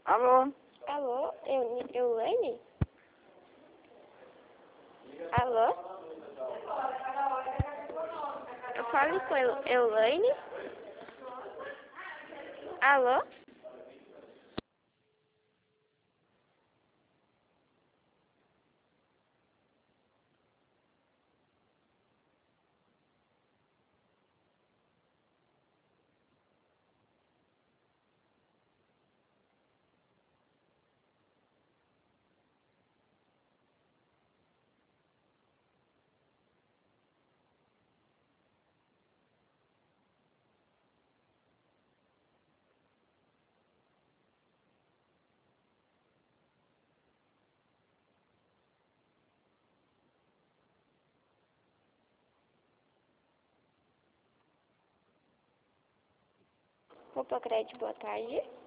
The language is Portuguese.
Alô? Alô, Eulaine? Alô? Eu falo com Eulaine? Alô? Roupa Crédito, boa tarde.